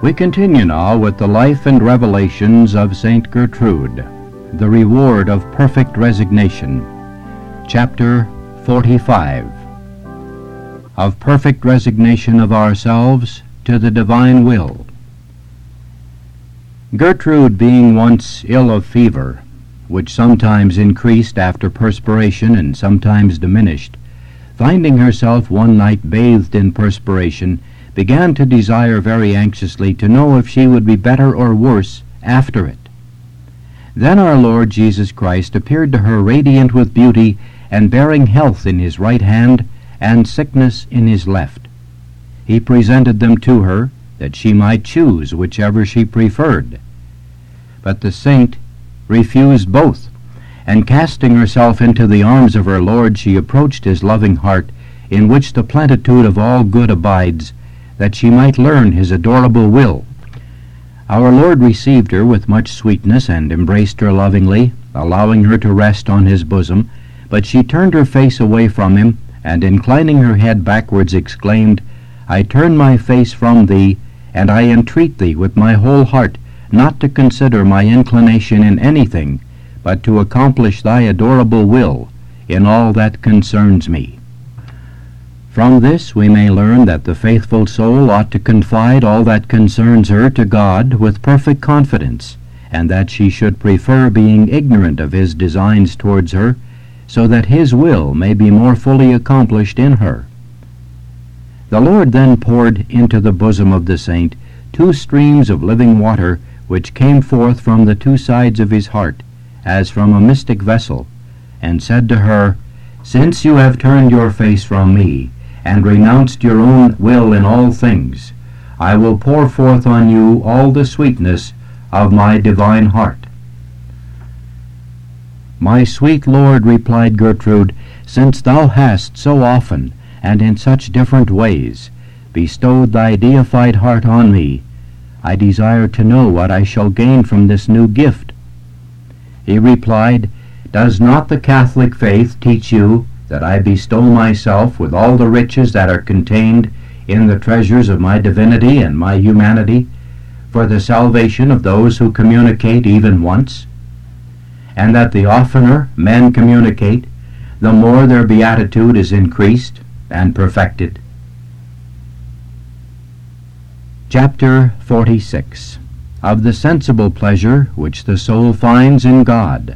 We continue now with the life and revelations of St. Gertrude, the reward of perfect resignation. Chapter 45. Of perfect resignation of ourselves to the divine will. Gertrude, being once ill of fever, which sometimes increased after perspiration and sometimes diminished, finding herself one night bathed in perspiration, began to desire very anxiously to know if she would be better or worse after it. Then our Lord Jesus Christ appeared to her radiant with beauty and bearing health in his right hand and sickness in his left. He presented them to her, that she might choose whichever she preferred. But the saint refused both, and casting herself into the arms of her Lord, she approached his loving heart, in which the plenitude of all good abides, that she might learn his adorable will. Our Lord received her with much sweetness and embraced her lovingly, allowing her to rest on his bosom, but she turned her face away from him, and inclining her head backwards exclaimed, "I turn my face from thee, and I entreat thee with my whole heart not to consider my inclination in anything, but to accomplish thy adorable will in all that concerns me." From this we may learn that the faithful soul ought to confide all that concerns her to God with perfect confidence, and that she should prefer being ignorant of his designs towards her, so that his will may be more fully accomplished in her. The Lord then poured into the bosom of the saint 2 streams of living water, which came forth from the 2 sides of his heart, as from a mystic vessel, and said to her, "Since you have turned your face from me, and renounced your own will in all things, I will pour forth on you all the sweetness of my divine heart." "My sweet Lord," replied Gertrude, "since thou hast so often, and in such different ways, bestowed thy deified heart on me, I desire to know what I shall gain from this new gift." He replied, "Does not the Catholic faith teach you that I bestow myself with all the riches that are contained in the treasures of my divinity and my humanity, for the salvation of those who communicate even once? And that the oftener men communicate, the more their beatitude is increased and perfected?" Chapter 46. Of the sensible pleasure which the soul finds in God.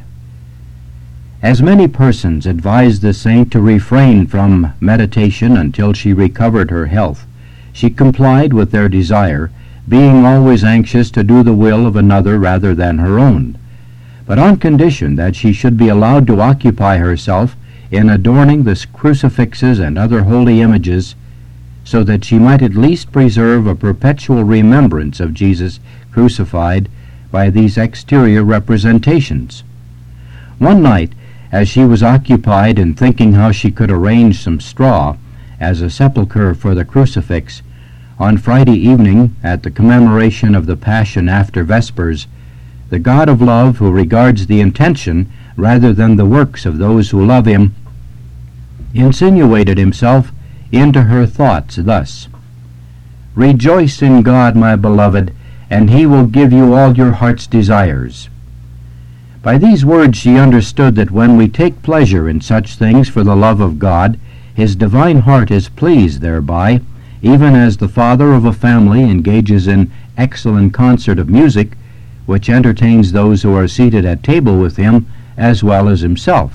As many persons advised the saint to refrain from meditation until she recovered her health, she complied with their desire, being always anxious to do the will of another rather than her own, but on condition that she should be allowed to occupy herself in adorning the crucifixes and other holy images, so that she might at least preserve a perpetual remembrance of Jesus crucified by these exterior representations. One night, as she was occupied in thinking how she could arrange some straw as a sepulchre for the crucifix, on Friday evening, at the commemoration of the Passion after Vespers, the God of love, who regards the intention rather than the works of those who love him, insinuated himself into her thoughts thus: "Rejoice in God, my beloved, and he will give you all your heart's desires." By these words she understood that when we take pleasure in such things for the love of God, his divine heart is pleased thereby, even as the father of a family engages in excellent concert of music, which entertains those who are seated at table with him as well as himself.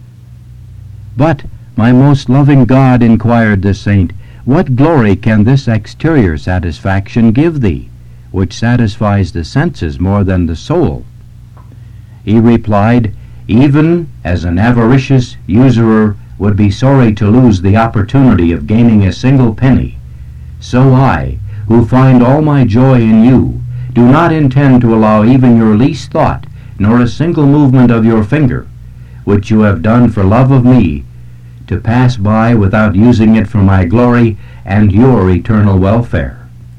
"But, my most loving God," inquired the saint, "what glory can this exterior satisfaction give thee, which satisfies the senses more than the soul?" He replied, "Even as an avaricious usurer would be sorry to lose the opportunity of gaining a single penny, so I, who find all my joy in you, do not intend to allow even your least thought, nor a single movement of your finger, which you have done for love of me, to pass by without using it for my glory and your eternal welfare."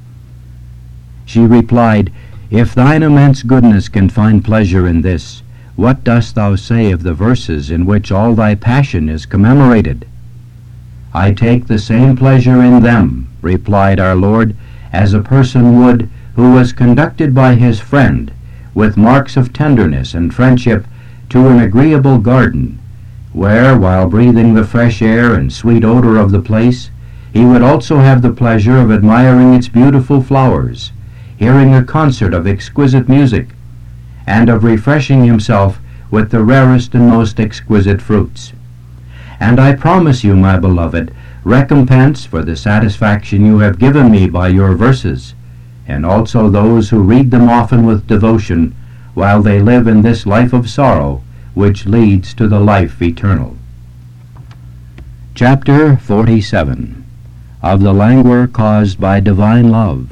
She replied, "If thine immense goodness can find pleasure in this, what dost thou say of the verses in which all thy passion is commemorated?" "I take the same pleasure in them," replied our Lord, "as a person would who was conducted by his friend with marks of tenderness and friendship to an agreeable garden, where, while breathing the fresh air and sweet odor of the place, he would also have the pleasure of admiring its beautiful flowers, hearing a concert of exquisite music, and of refreshing himself with the rarest and most exquisite fruits. And I promise you, my beloved, recompense for the satisfaction you have given me by your verses, and also those who read them often with devotion, while they live in this life of sorrow, which leads to the life eternal. Chapter 47. Of the Languor Caused by Divine Love.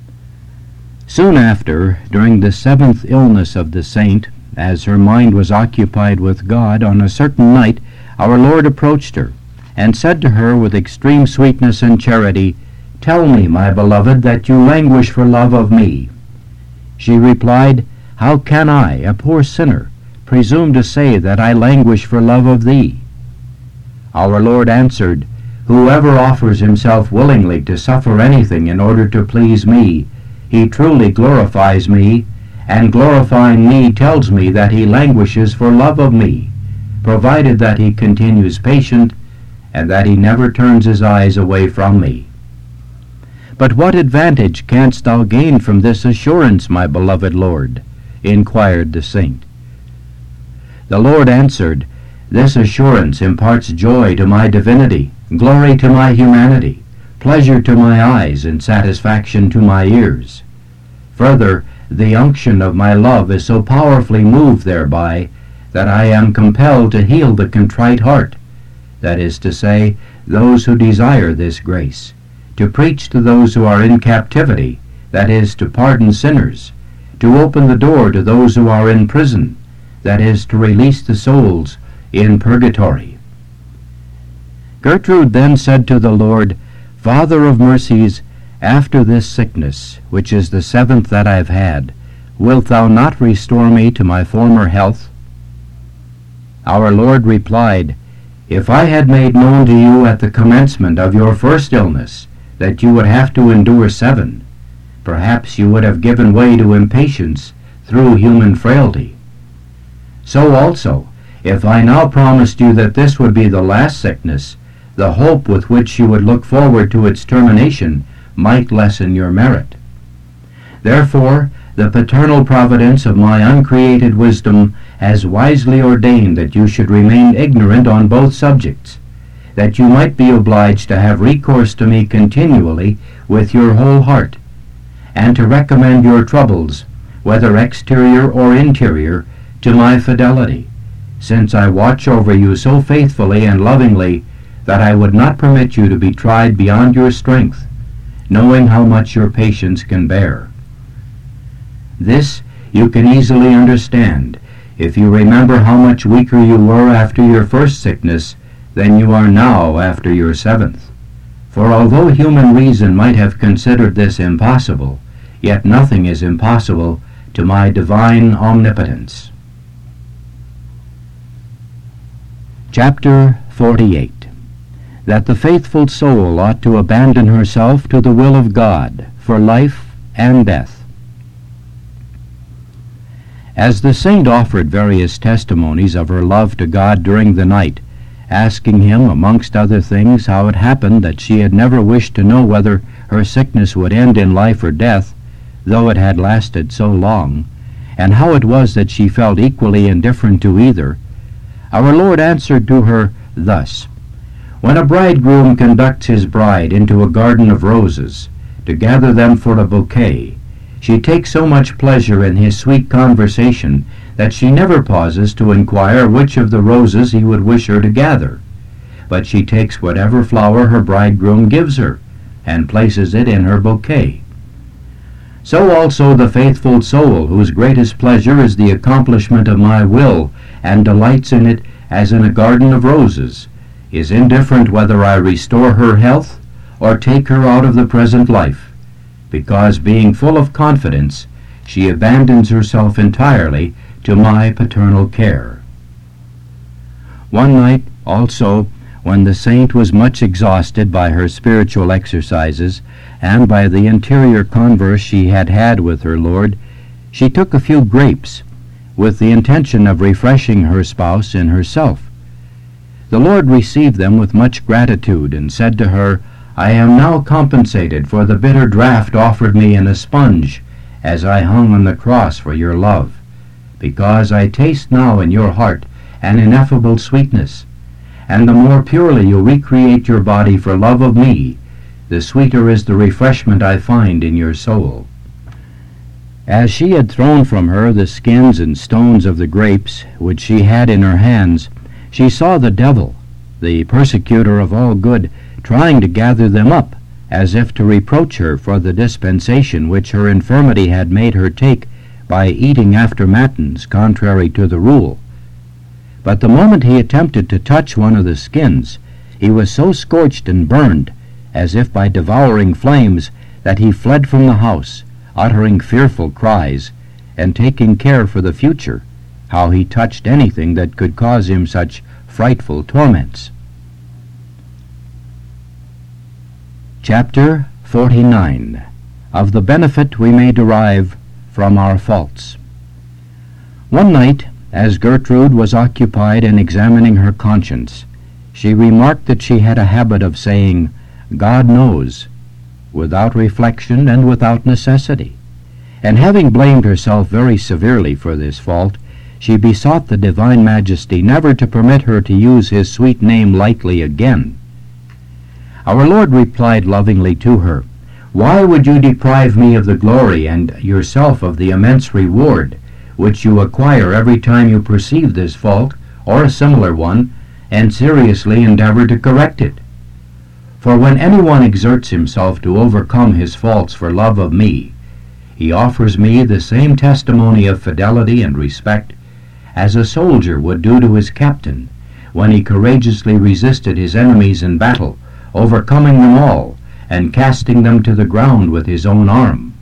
Soon after, during the 7th illness of the saint, as her mind was occupied with God, on a certain night our Lord approached her, and said to her with extreme sweetness and charity, "Tell me, my beloved, that you languish for love of me." She replied, "How can I, a poor sinner, presume to say that I languish for love of thee?" Our Lord answered, "Whoever offers himself willingly to suffer anything in order to please me, he truly glorifies me, and glorifying me tells me that he languishes for love of me, provided that he continues patient, and that he never turns his eyes away from me." "But what advantage canst thou gain from this assurance, my beloved Lord?" inquired the saint. The Lord answered, "This assurance imparts joy to my divinity, glory to my humanity, pleasure to my eyes, and satisfaction to my ears. Further, the unction of my love is so powerfully moved thereby that I am compelled to heal the contrite heart, that is to say, those who desire this grace, to preach to those who are in captivity, that is, to pardon sinners, to open the door to those who are in prison, that is, to release the souls in purgatory." Gertrude then said to the Lord, "Father of mercies, after this sickness, which is the 7th that I have had, wilt thou not restore me to my former health?" Our Lord replied, "If I had made known to you at the commencement of your first illness that you would have to endure 7, perhaps you would have given way to impatience through human frailty. So also, if I now promised you that this would be the last sickness, the hope with which you would look forward to its termination might lessen your merit. Therefore, the paternal providence of my uncreated wisdom has wisely ordained that you should remain ignorant on both subjects, that you might be obliged to have recourse to me continually with your whole heart, and to recommend your troubles, whether exterior or interior, to my fidelity, since I watch over you so faithfully and lovingly that I would not permit you to be tried beyond your strength, knowing how much your patience can bear. This you can easily understand if you remember how much weaker you were after your first sickness than you are now after your 7th. For although human reason might have considered this impossible, yet nothing is impossible to my divine omnipotence. Chapter 48. That the faithful soul ought to abandon herself to the will of God for life and death. As the saint offered various testimonies of her love to God during the night, asking him, amongst other things, how it happened that she had never wished to know whether her sickness would end in life or death, though it had lasted so long, and how it was that she felt equally indifferent to either, our Lord answered to her thus: "When a bridegroom conducts his bride into a garden of roses, to gather them for a bouquet, she takes so much pleasure in his sweet conversation that she never pauses to inquire which of the roses he would wish her to gather, but she takes whatever flower her bridegroom gives her, and places it in her bouquet. So also the faithful soul, whose greatest pleasure is the accomplishment of my will, and delights in it as in a garden of roses, is indifferent whether I restore her health or take her out of the present life, because, being full of confidence, she abandons herself entirely to my paternal care." One night, also, when the saint was much exhausted by her spiritual exercises and by the interior converse she had had with her Lord, she took a few grapes, with the intention of refreshing her spouse in herself. The Lord received them with much gratitude, and said to her, "I am now compensated for the bitter draught offered me in a sponge, as I hung on the cross for your love, because I taste now in your heart an ineffable sweetness, and the more purely you recreate your body for love of me, the sweeter is the refreshment I find in your soul." As she had thrown from her the skins and stones of the grapes which she had in her hands, she saw the devil, the persecutor of all good, trying to gather them up, as if to reproach her for the dispensation which her infirmity had made her take by eating after matins contrary to the rule. But the moment he attempted to touch one of the skins, he was so scorched and burned, as if by devouring flames, that he fled from the house, uttering fearful cries, and taking care for the future how he touched anything that could cause him such frightful torments. Chapter 49. Of the benefit we may derive from our faults. One night, as Gertrude was occupied in examining her conscience, she remarked that she had a habit of saying, "God knows," without reflection and without necessity. And having blamed herself very severely for this fault, she besought the Divine Majesty never to permit her to use his sweet name lightly again. Our Lord replied lovingly to her, "Why would you deprive me of the glory and yourself of the immense reward which you acquire every time you perceive this fault, or a similar one, and seriously endeavor to correct it? For when anyone exerts himself to overcome his faults for love of me, he offers me the same testimony of fidelity and respect as a soldier would do to his captain when he courageously resisted his enemies in battle, overcoming them all and casting them to the ground with his own arm."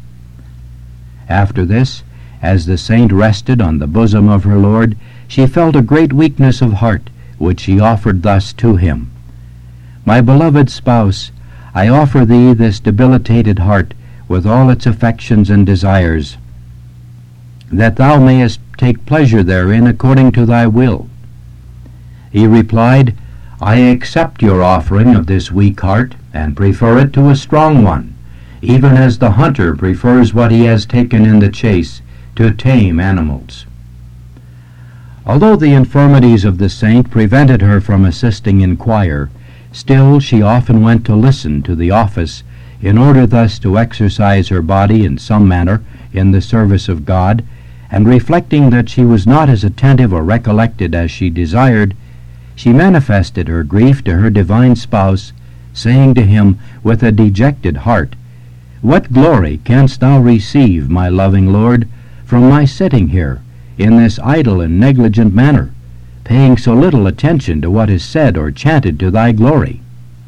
After this, as the saint rested on the bosom of her Lord, she felt a great weakness of heart, which she offered thus to him: "My beloved spouse, I offer thee this debilitated heart with all its affections and desires, that thou mayest take pleasure therein according to thy will." He replied, "I accept your offering of this weak heart, and prefer it to a strong one, even as the hunter prefers what he has taken in the chase to tame animals." Although the infirmities of the saint prevented her from assisting in choir, still she often went to listen to the office, in order thus to exercise her body in some manner in the service of God, and reflecting that she was not as attentive or recollected as she desired, she manifested her grief to her divine spouse, saying to him with a dejected heart, "What glory canst thou receive, my loving Lord, from my sitting here in this idle and negligent manner, paying so little attention to what is said or chanted to thy glory?"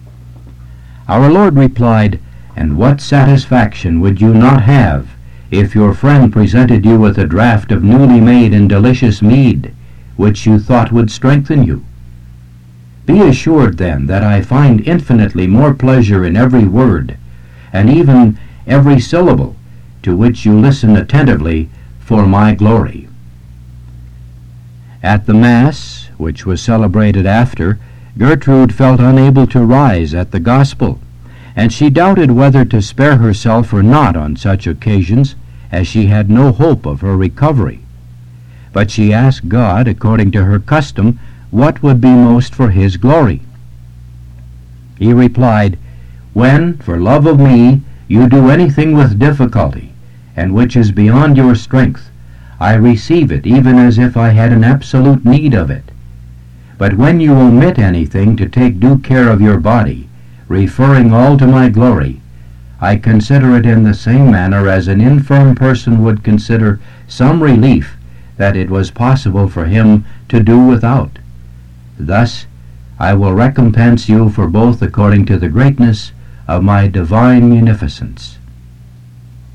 Our Lord replied, "And what satisfaction would you not have if your friend presented you with a draught of newly made and delicious mead, which you thought would strengthen you? Be assured then that I find infinitely more pleasure in every word, and even every syllable, to which you listen attentively for my glory." At the Mass, which was celebrated after, Gertrude felt unable to rise at the Gospel, and she doubted whether to spare herself or not on such occasions, as she had no hope of her recovery. But she asked God, according to her custom, what would be most for his glory. He replied, "When, for love of me, you do anything with difficulty, and which is beyond your strength, I receive it even as if I had an absolute need of it. But when you omit anything to take due care of your body, referring all to my glory, I consider it in the same manner as an infirm person would consider some relief that it was possible for him to do without. Thus I will recompense you for both according to the greatness of my divine munificence."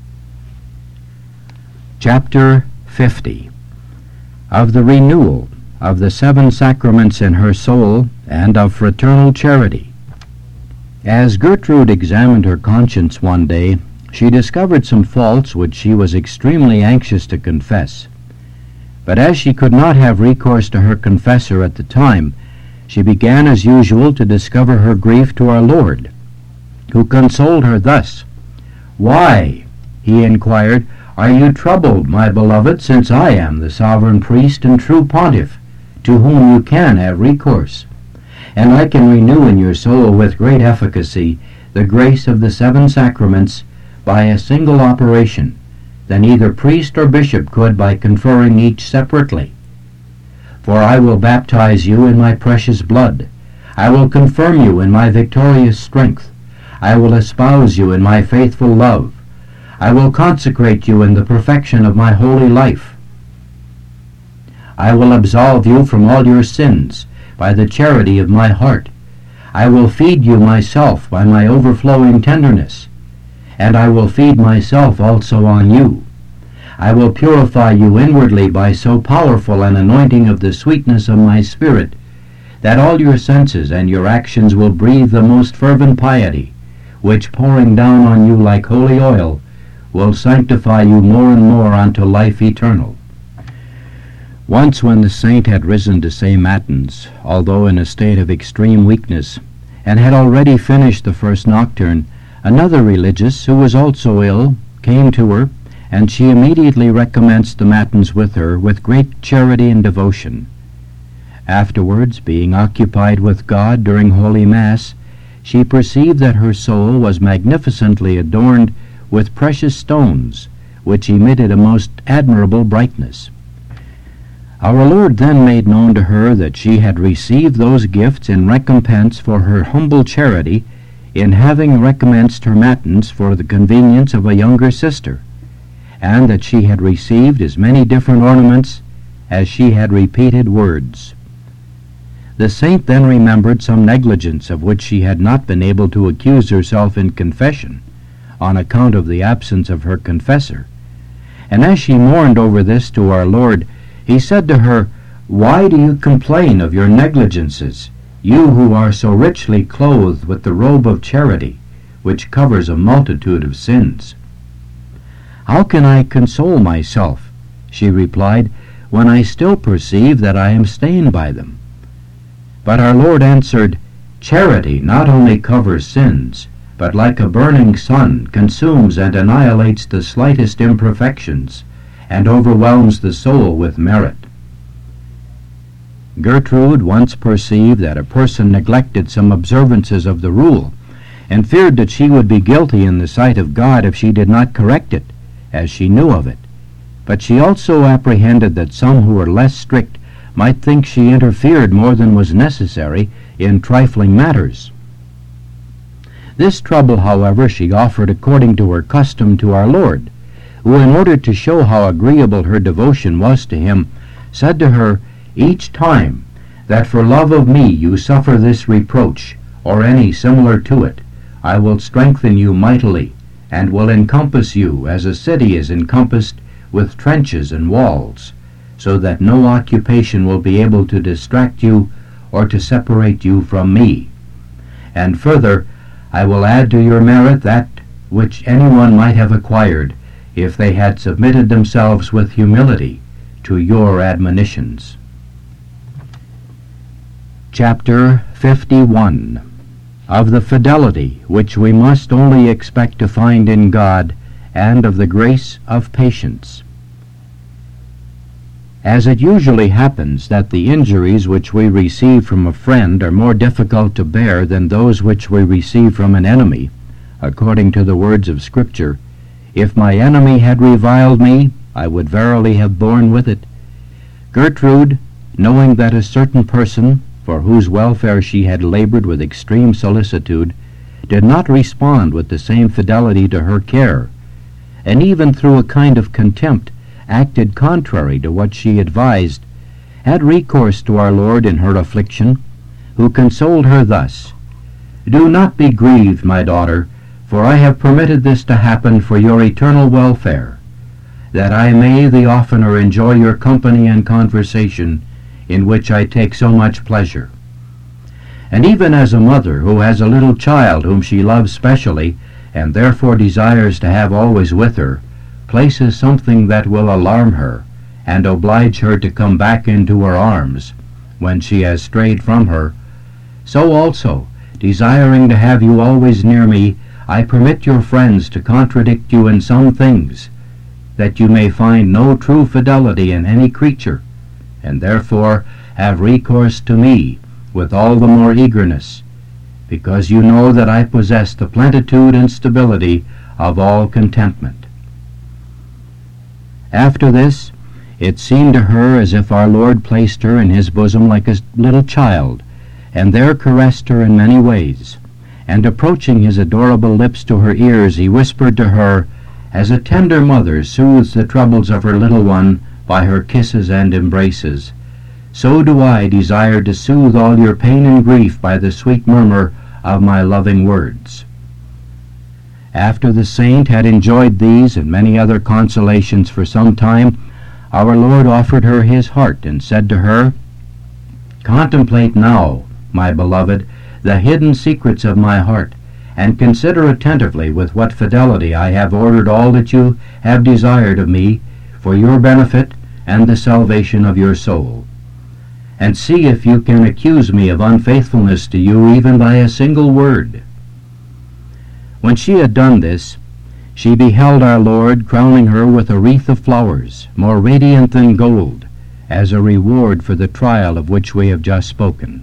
Chapter 50. Of the renewal of the 7 sacraments in her soul, and of fraternal charity. As Gertrude examined her conscience one day, she discovered some faults which she was extremely anxious to confess. But as she could not have recourse to her confessor at the time, she began as usual to discover her grief to our Lord, who consoled her thus. "Why," he inquired, "are you troubled, my beloved, since I am the sovereign priest and true pontiff, to whom you can have recourse? And I can renew in your soul with great efficacy the grace of the 7 sacraments by a single operation, than either priest or bishop could by conferring each separately. For I will baptize you in my precious blood. I will confirm you in my victorious strength. I will espouse you in my faithful love. I will consecrate you in the perfection of my holy life. I will absolve you from all your sins by the charity of my heart. I will feed you myself by my overflowing tenderness, and I will feed myself also on you. I will purify you inwardly by so powerful an anointing of the sweetness of my Spirit, that all your senses and your actions will breathe the most fervent piety, which, pouring down on you like holy oil, will sanctify you more and more unto life eternal." Once when the saint had risen to say matins, although in a state of extreme weakness, and had already finished the first nocturne, another religious, who was also ill, came to her, and she immediately recommenced the matins with her with great charity and devotion. Afterwards, being occupied with God during Holy Mass, she perceived that her soul was magnificently adorned with precious stones, which emitted a most admirable brightness. Our Lord then made known to her that she had received those gifts in recompense for her humble charity in having recommenced her matins for the convenience of a younger sister, and that she had received as many different ornaments as she had repeated words. The saint then remembered some negligence of which she had not been able to accuse herself in confession, on account of the absence of her confessor, and as she mourned over this to our Lord, he said to her, "Why do you complain of your negligences, you who are so richly clothed with the robe of charity, which covers a multitude of sins?" "How can I console myself," she replied, "when I still perceive that I am stained by them?" But our Lord answered, "Charity not only covers sins, but like a burning sun consumes and annihilates the slightest imperfections, and overwhelms the soul with merit." Gertrude once perceived that a person neglected some observances of the rule, and feared that she would be guilty in the sight of God if she did not correct it, as she knew of it. But she also apprehended that some who were less strict might think she interfered more than was necessary in trifling matters. This trouble, however, she offered according to her custom to our Lord, who, in order to show how agreeable her devotion was to him, said to her, "Each time that for love of me you suffer this reproach, or any similar to it, I will strengthen you mightily, and will encompass you as a city is encompassed with trenches and walls, so that no occupation will be able to distract you or to separate you from me. And further, I will add to your merit that which anyone might have acquired if they had submitted themselves with humility to your admonitions." Chapter 51. Of the fidelity which we must only expect to find in God, and of the grace of patience. As it usually happens that the injuries which we receive from a friend are more difficult to bear than those which we receive from an enemy, according to the words of Scripture, "If my enemy had reviled me, I would verily have borne with it," Gertrude, knowing that a certain person, for whose welfare she had labored with extreme solicitude, did not respond with the same fidelity to her care, and even through a kind of contempt acted contrary to what she advised, had recourse to our Lord in her affliction, who consoled her thus, "Do not be grieved, my daughter, for I have permitted this to happen for your eternal welfare, that I may the oftener enjoy your company and conversation in which I take so much pleasure. And even as a mother who has a little child whom she loves specially, and therefore desires to have always with her, places something that will alarm her, and oblige her to come back into her arms when she has strayed from her, so also, desiring to have you always near me, I permit your friends to contradict you in some things, that you may find no true fidelity in any creature, and therefore have recourse to me with all the more eagerness, because you know that I possess the plenitude and stability of all contentment. After this, it seemed to her as if our Lord placed her in his bosom like a little child, and there caressed her in many ways, and approaching his adorable lips to her ears, he whispered to her, as a tender mother soothes the troubles of her little one by her kisses and embraces, so do I desire to soothe all your pain and grief by the sweet murmur of my loving words. After the saint had enjoyed these and many other consolations for some time, our Lord offered her his heart and said to her, Contemplate now, my beloved, the hidden secrets of my heart, and consider attentively with what fidelity I have ordered all that you have desired of me for your benefit and the salvation of your soul. And see if you can accuse me of unfaithfulness to you even by a single word. When she had done this, she beheld our Lord crowning her with a wreath of flowers, more radiant than gold, as a reward for the trial of which we have just spoken.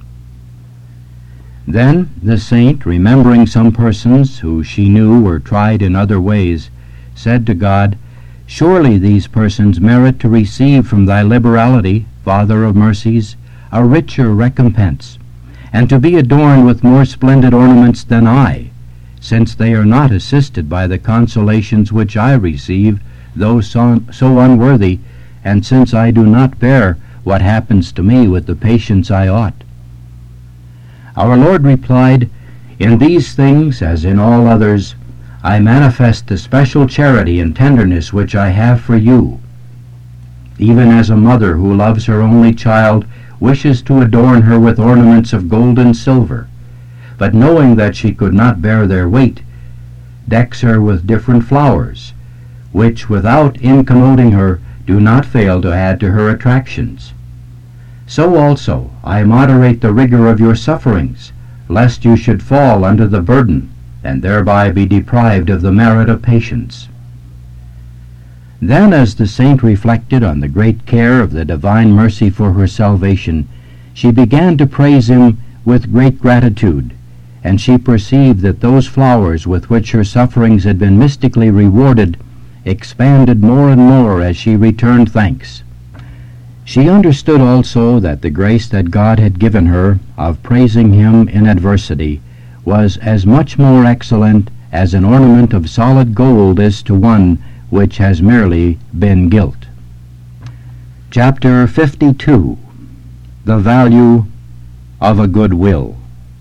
Then the saint, remembering some persons who she knew were tried in other ways, said to God, Surely these persons merit to receive from thy liberality, Father of mercies, a richer recompense, and to be adorned with more splendid ornaments than I, since they are not assisted by the consolations which I receive, though so unworthy, and since I do not bear what happens to me with the patience I ought. Our Lord replied, In these things, as in all others, I manifest the special charity and tenderness which I have for you, even as a mother who loves her only child wishes to adorn her with ornaments of gold and silver, but knowing that she could not bear their weight, decks her with different flowers, which, without incommoding her, do not fail to add to her attractions. So also I moderate the rigor of your sufferings, lest you should fall under the burden, and thereby be deprived of the merit of patience. Then, as the saint reflected on the great care of the divine mercy for her salvation, she began to praise him with great gratitude, and she perceived that those flowers with which her sufferings had been mystically rewarded expanded more and more as she returned thanks. She understood also that the grace that God had given her of praising him in adversity was as much more excellent as an ornament of solid gold is to one which has merely been gilt. Chapter 52. The Value of a Good Will.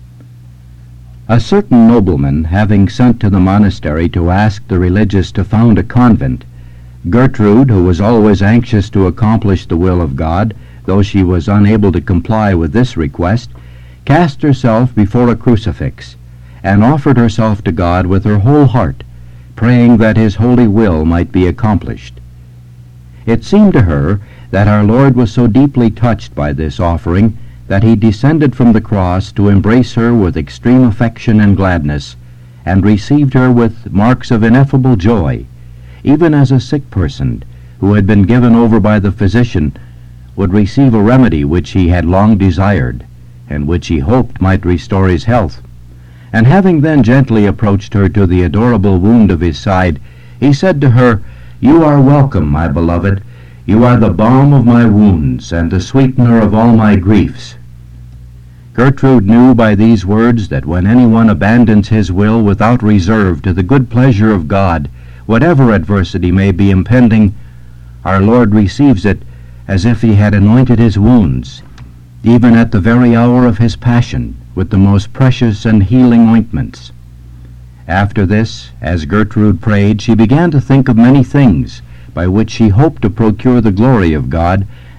A certain nobleman, having sent to the monastery to ask the religious to found a convent, Gertrude, who was always anxious to accomplish the will of God, though she was unable to comply with this request, cast herself before a crucifix, and offered herself to God with her whole heart, praying that his holy will might be accomplished. It seemed to her that our Lord was so deeply touched by this offering that he descended from the cross to embrace her with extreme affection and gladness, and received her with marks of ineffable joy, even as a sick person, who had been given over by the physician, would receive a remedy which he had long desired, and which he hoped might restore his health. And having then gently approached her to the adorable wound of his side, he said to her, You are welcome, my beloved. You are the balm of my wounds, and the sweetener of all my griefs. Gertrude knew by these words that when anyone abandons his will without reserve to the good pleasure of God, whatever adversity may be impending, our Lord receives it as if he had anointed his wounds, even at the very hour of his passion, with the most precious and healing ointments. After this, as Gertrude prayed, she began to think of many things by which she hoped to procure the glory of God,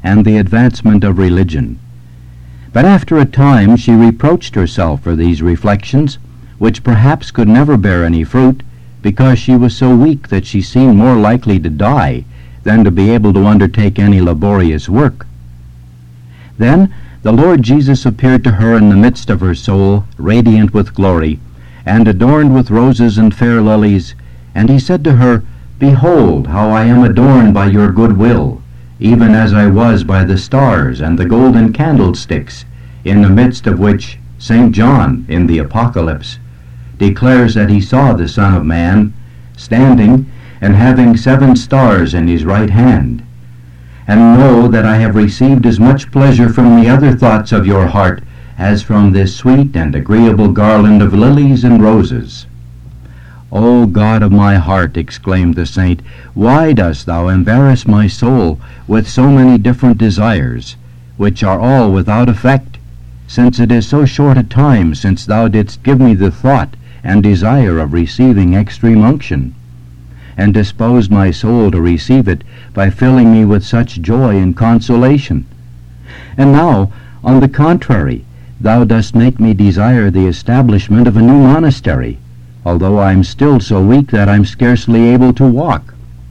and the advancement of religion. But after a time she reproached herself for these reflections, which perhaps could never bear any fruit, because she was so weak that she seemed more likely to die than to be able to undertake any laborious work. Then the Lord Jesus appeared to her in the midst of her soul, radiant with glory, and adorned with roses and fair lilies, and he said to her, Behold, how I am adorned by your good will, even as I was by the stars and the golden candlesticks, in the midst of which St. John, in the Apocalypse, declares that he saw the Son of Man standing and having 7 stars in his right hand. And know that I have received as much pleasure from the other thoughts of your heart as from this sweet and agreeable garland of lilies and roses. O God of my heart, exclaimed the saint, why dost thou embarrass my soul with so many different desires, which are all without effect, since it is so short a time since thou didst give me the thought and desire of receiving extreme unction, and disposed my soul to receive it by filling me with such joy and consolation? And now, on the contrary, thou dost make me desire the establishment of a new monastery, although I am still so weak that I am scarcely able to walk.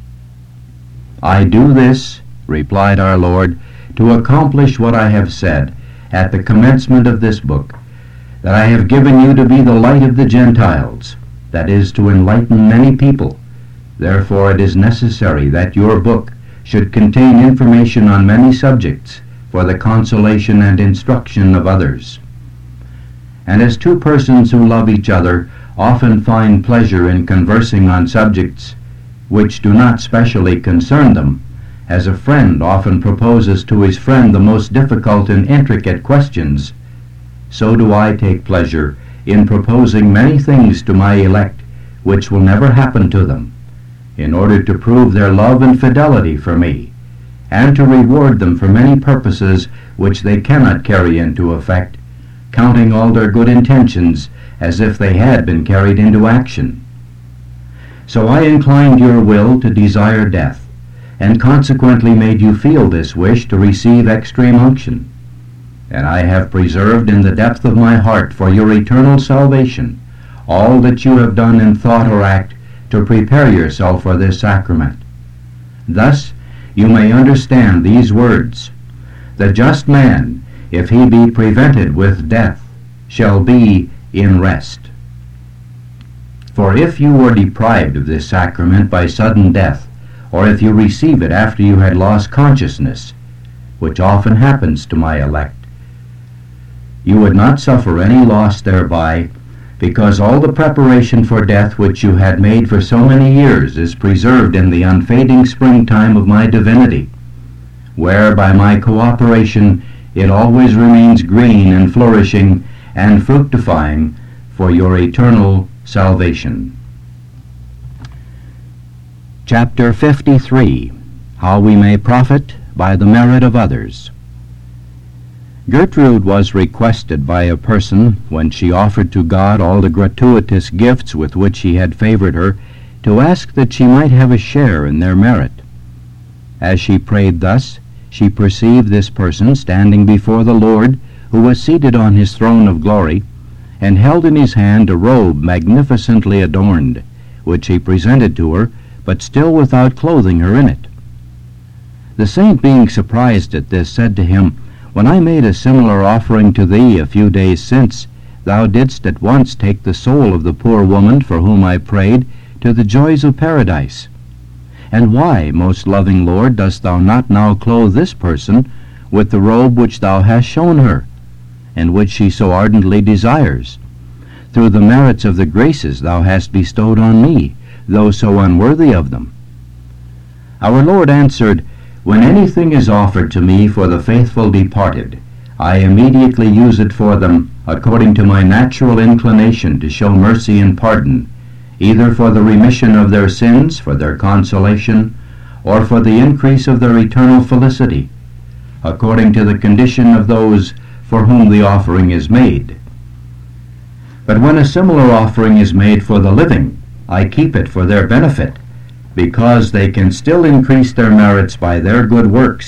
I do this, replied our Lord, to accomplish what I have said at the commencement of this book, that I have given you to be the light of the Gentiles, that is, to enlighten many people. Therefore it is necessary that your book should contain information on many subjects for the consolation and instruction of others. And as 2 persons who love each other often find pleasure in conversing on subjects which do not specially concern them, as a friend often proposes to his friend the most difficult and intricate questions, so do I take pleasure in proposing many things to my elect which will never happen to them, in order to prove their love and fidelity for me, and to reward them for many purposes which they cannot carry into effect, counting all their good intentions as if they had been carried into action. So I inclined your will to desire death, and consequently made you feel this wish to receive extreme unction. And I have preserved in the depth of my heart for your eternal salvation all that you have done in thought or act to prepare yourself for this sacrament. Thus you may understand these words, the just man, if he be prevented with death, shall be in rest. For if you were deprived of this sacrament by sudden death, or if you receive it after you had lost consciousness, which often happens to my elect, you would not suffer any loss thereby, because all the preparation for death which you had made for so many years is preserved in the unfading springtime of my divinity, where by my cooperation it always remains green and flourishing and fructifying for your eternal salvation. Chapter 53. How we may profit by the merit of others. Gertrude was requested by a person, when she offered to God all the gratuitous gifts with which he had favored her, to ask that she might have a share in their merit. As she prayed thus, she perceived this person standing before the Lord, who was seated on his throne of glory, and held in his hand a robe magnificently adorned, which he presented to her, but still without clothing her in it. The saint, being surprised at this, said to him, When I made a similar offering to thee a few days since, thou didst at once take the soul of the poor woman for whom I prayed to the joys of paradise. And why, most loving Lord, dost thou not now clothe this person with the robe which thou hast shown her, and which she so ardently desires, through the merits of the graces thou hast bestowed on me, though so unworthy of them? Our Lord answered, When anything is offered to me for the faithful departed, I immediately use it for them according to my natural inclination to show mercy and pardon, either for the remission of their sins, for their consolation, or for the increase of their eternal felicity, according to the condition of those for whom the offering is made. But when a similar offering is made for the living, I keep it for their benefit, because they can still increase their merits by their good works,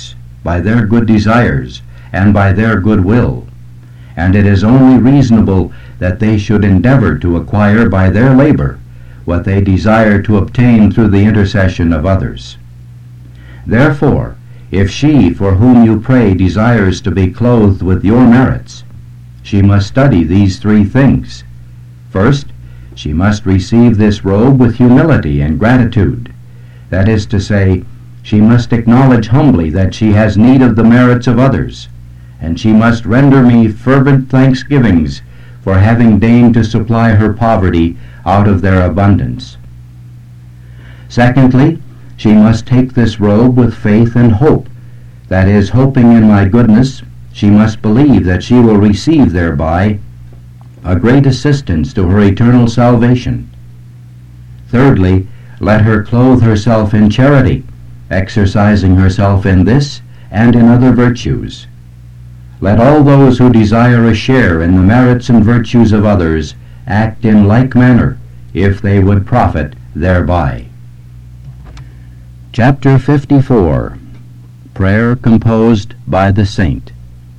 by their good desires and by their good will, and it is only reasonable that they should endeavor to acquire by their labor what they desire to obtain through the intercession of others. Therefore, if she for whom you pray desires to be clothed with your merits, she must study these three things. First, she must receive this robe with humility and gratitude. That is to say, she must acknowledge humbly that she has need of the merits of others, and she must render me fervent thanksgivings for having deigned to supply her poverty out of their abundance. Secondly, she must take this robe with faith and hope. That is, hoping in my goodness, she must believe that she will receive thereby a great assistance to her eternal salvation. Thirdly, let her clothe herself in charity, exercising herself in this and in other virtues. Let all those who desire a share in the merits and virtues of others act in like manner, if they would profit thereby. Chapter 54. Prayer composed by the Saint.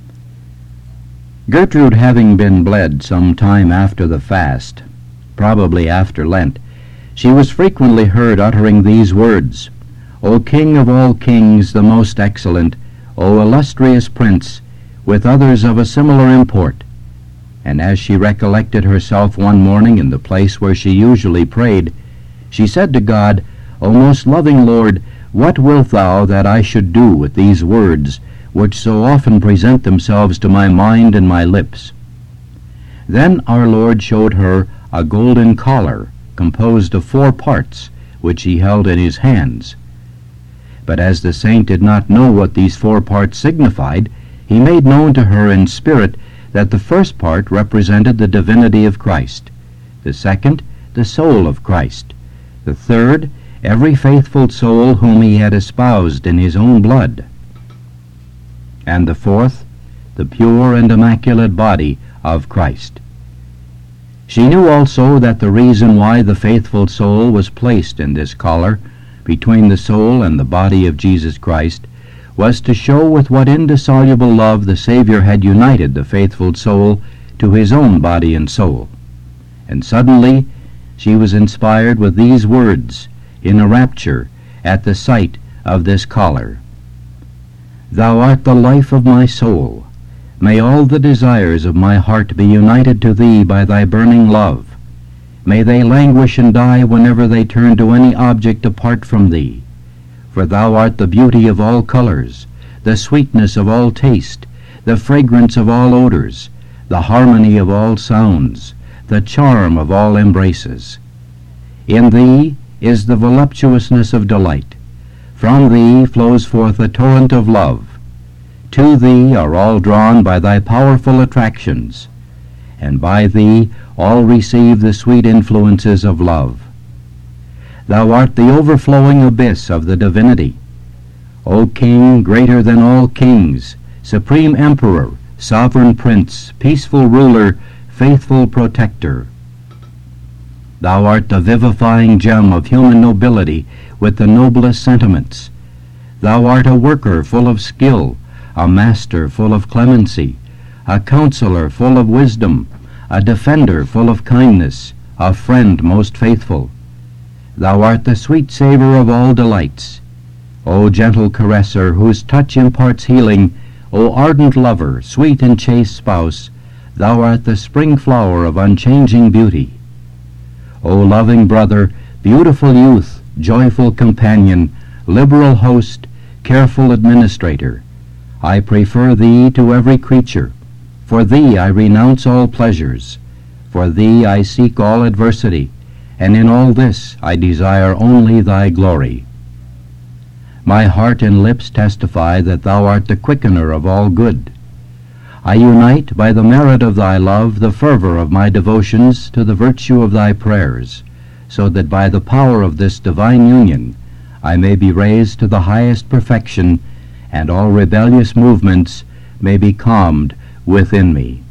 Gertrude, having been bled some time after the fast, probably after Lent, she was frequently heard uttering these words, O King of all kings, the most excellent, O illustrious Prince, with others of a similar import. And as she recollected herself one morning in the place where she usually prayed, she said to God, O most loving Lord, what wilt thou that I should do with these words, which so often present themselves to my mind and my lips? Then our Lord showed her a golden collar, composed of 4 parts, which he held in his hands. But as the saint did not know what these 4 parts signified, he made known to her in spirit that the first part represented the divinity of Christ, the second, the soul of Christ, the third, every faithful soul whom he had espoused in his own blood, and the fourth, the pure and immaculate body of Christ. She knew also that the reason why the faithful soul was placed in this collar, between the soul and the body of Jesus Christ, was to show with what indissoluble love the Savior had united the faithful soul to his own body and soul. And suddenly she was inspired with these words in a rapture at the sight of this collar. Thou art the life of my soul. May all the desires of my heart be united to thee by thy burning love. May they languish and die whenever they turn to any object apart from thee. For thou art the beauty of all colors, the sweetness of all taste, the fragrance of all odors, the harmony of all sounds, the charm of all embraces. In thee is the voluptuousness of delight. From thee flows forth a torrent of love. To thee are all drawn by thy powerful attractions, and by thee all receive the sweet influences of love. Thou art the overflowing abyss of the divinity. O King, greater than all kings, supreme Emperor, sovereign Prince, peaceful ruler, faithful protector. Thou art the vivifying gem of human nobility with the noblest sentiments. Thou art a worker full of skill, a master full of clemency, a counselor full of wisdom, a defender full of kindness, a friend most faithful. Thou art the sweet savor of all delights. O gentle caresser, whose touch imparts healing, O ardent lover, sweet and chaste spouse, thou art the spring flower of unchanging beauty. O loving brother, beautiful youth, joyful companion, liberal host, careful administrator, I prefer thee to every creature. For thee I renounce all pleasures. For thee I seek all adversity, and in all this I desire only thy glory. My heart and lips testify that thou art the quickener of all good. I unite by the merit of thy love the fervor of my devotions to the virtue of thy prayers, so that by the power of this divine union I may be raised to the highest perfection, and all rebellious movements may be calmed within me.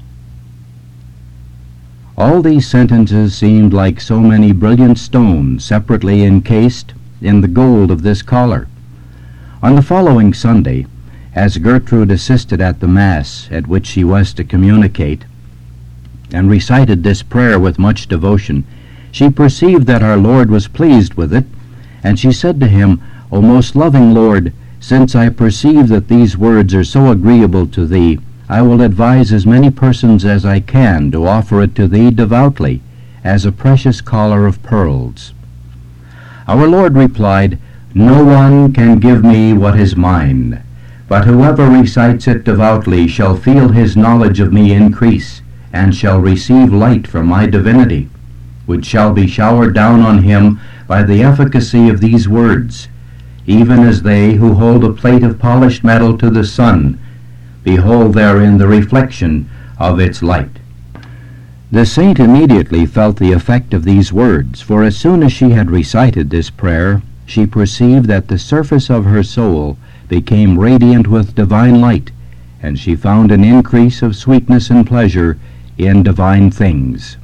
All these sentences seemed like so many brilliant stones separately encased in the gold of this collar. On the following Sunday, As Gertrude assisted at the Mass at which she was to communicate, and recited this prayer with much devotion, she perceived that our Lord was pleased with it, and she said to him, O most loving Lord, since I perceive that these words are so agreeable to Thee, I will advise as many persons as I can to offer it to Thee devoutly, as a precious collar of pearls. Our Lord replied, No one can give me what is mine, but whoever recites it devoutly shall feel his knowledge of me increase, and shall receive light from my divinity, which shall be showered down on him by the efficacy of these words, even as they who hold a plate of polished metal to the sun behold therein the reflection of its light. The saint immediately felt the effect of these words, for as soon as she had recited this prayer, she perceived that the surface of her soul became radiant with divine light, and she found an increase of sweetness and pleasure in divine things.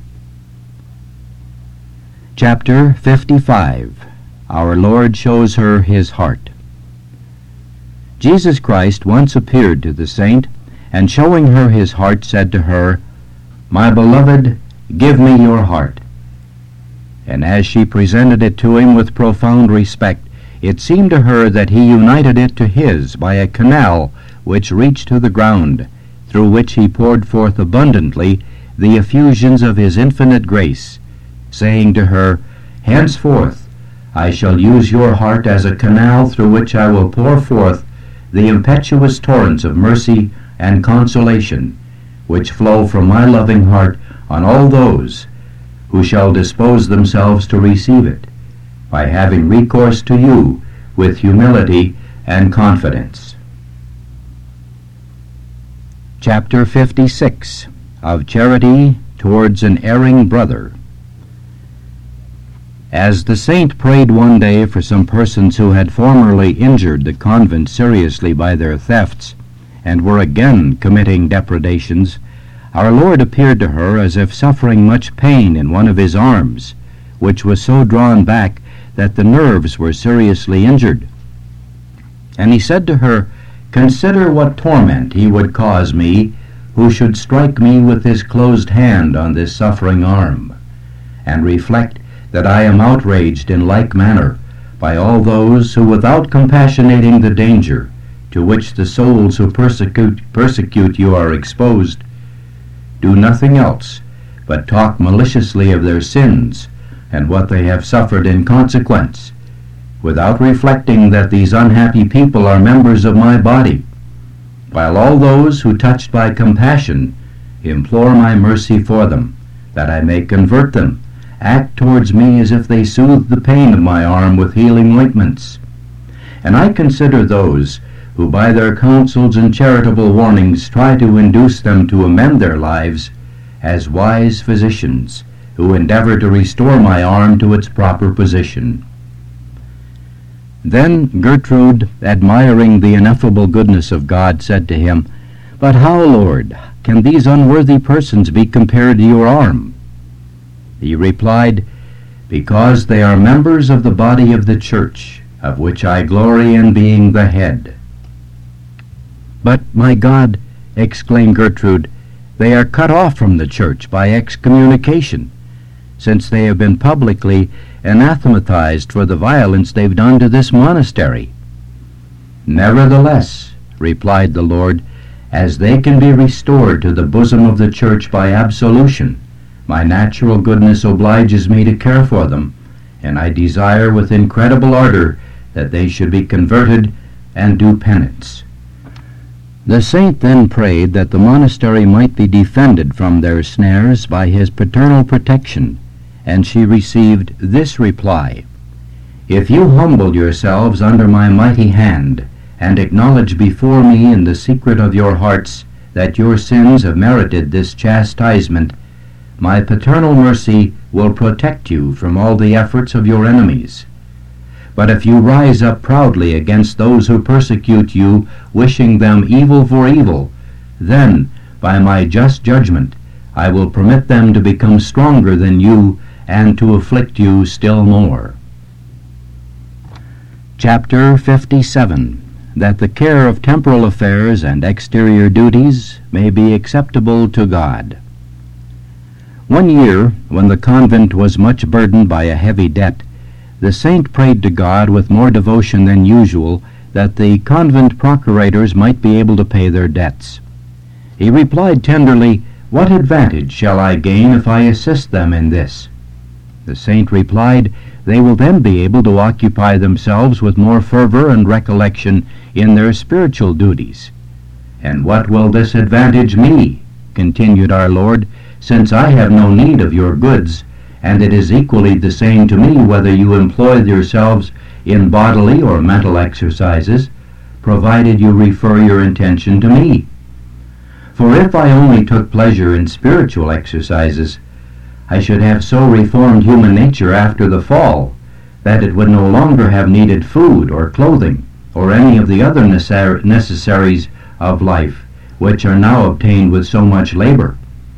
Chapter 55. Our Lord shows her his heart. Jesus Christ once appeared to the saint, and showing her his heart, said to her, My beloved, give me your heart. And as she presented it to him with profound respect, it seemed to her that he united it to his by a canal which reached to the ground, through which he poured forth abundantly the effusions of his infinite grace, saying to her, Henceforth I shall use your heart as a canal through which I will pour forth the impetuous torrents of mercy and consolation, which flow from my loving heart on all those who shall dispose themselves to receive it, by having recourse to you with humility and confidence. Chapter 56. Of Charity Towards an Erring Brother. As the saint prayed one day for some persons who had formerly injured the convent seriously by their thefts, and were again committing depredations, our Lord appeared to her as if suffering much pain in one of his arms, which was so drawn back that the nerves were seriously injured. And he said to her, Consider what torment he would cause me, who should strike me with his closed hand on this suffering arm, and reflect that I am outraged in like manner by all those who, without compassionating the danger to which the souls who persecute you are exposed, do nothing else but talk maliciously of their sins and what they have suffered in consequence, without reflecting that these unhappy people are members of my body, while all those who, touched by compassion, implore my mercy for them, that I may convert them, act towards me as if they soothed the pain of my arm with healing ointments. And I consider those who by their counsels and charitable warnings try to induce them to amend their lives as wise physicians who endeavor to restore my arm to its proper position. Then Gertrude, admiring the ineffable goodness of God, said to him, But how, Lord, can these unworthy persons be compared to your arm? He replied, Because they are members of the body of the church, of which I glory in being the head. But, my God, exclaimed Gertrude, they are cut off from the church by excommunication, since they have been publicly anathematized for the violence they've done to this monastery. Nevertheless, replied the Lord, as they can be restored to the bosom of the church by absolution, my natural goodness obliges me to care for them, and I desire with incredible ardor that they should be converted and do penance. The saint then prayed that the monastery might be defended from their snares by his paternal protection, and she received this reply, If you humble yourselves under my mighty hand, and acknowledge before me in the secret of your hearts that your sins have merited this chastisement, my paternal mercy will protect you from all the efforts of your enemies. But if you rise up proudly against those who persecute you, wishing them evil for evil, then, by my just judgment, I will permit them to become stronger than you and to afflict you still more. Chapter 57. that the care of temporal affairs and exterior duties may be acceptable to God. One year, when the convent was much burdened by a heavy debt, the saint prayed to God with more devotion than usual that the convent procurators might be able to pay their debts. He replied tenderly, "What advantage shall I gain if I assist them in this?" The saint replied, "They will then be able to occupy themselves with more fervor and recollection in their spiritual duties." "And what will this advantage me?" continued our Lord, "since I have no need of your goods, and it is equally the same to me whether you employ yourselves in bodily or mental exercises, provided you refer your intention to me. For if I only took pleasure in spiritual exercises, I should have so reformed human nature after the fall that it would no longer have needed food or clothing or any of the other necessaries of life, which are now obtained with so much labor.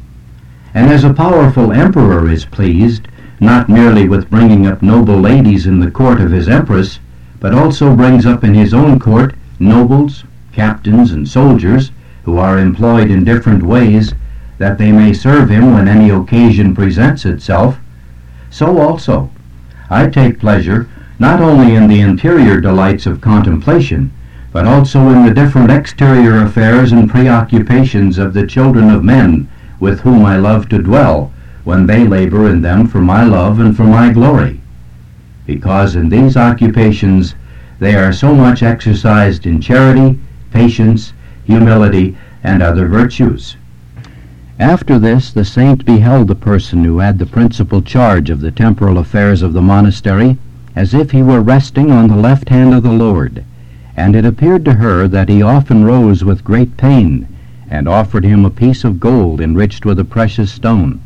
And as a powerful emperor is pleased, not merely with bringing up noble ladies in the court of his empress, but also brings up in his own court nobles, captains, and soldiers, who are employed in different ways, that they may serve him when any occasion presents itself, so also I take pleasure not only in the interior delights of contemplation, but also in the different exterior affairs and preoccupations of the children of men with whom I love to dwell, when they labor in them for my love and for my glory, because in these occupations they are so much exercised in charity, patience, humility, and other virtues." After this, the saint beheld the person who had the principal charge of the temporal affairs of the monastery as if he were resting on the left hand of the Lord, and it appeared to her that he often rose with great pain, and offered him a piece of gold enriched with a precious stone.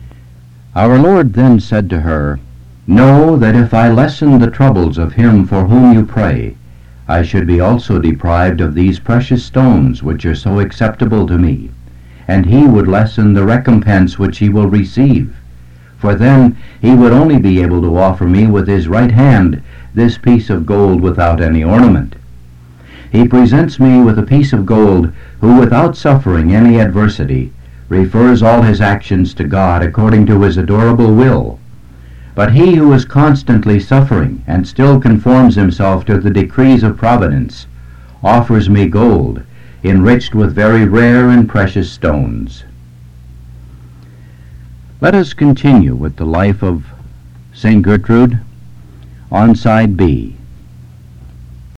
Our Lord then said to her, "Know that if I lessened the troubles of him for whom you pray, I should be also deprived of these precious stones which are so acceptable to me, and he would lessen the recompense which he will receive, for then he would only be able to offer me with his right hand this piece of gold without any ornament. He presents me with a piece of gold who, without suffering any adversity, refers all his actions to God according to his adorable will. But he who is constantly suffering and still conforms himself to the decrees of providence offers me gold enriched with very rare and precious stones." Let us continue with the life of St. Gertrude on side B.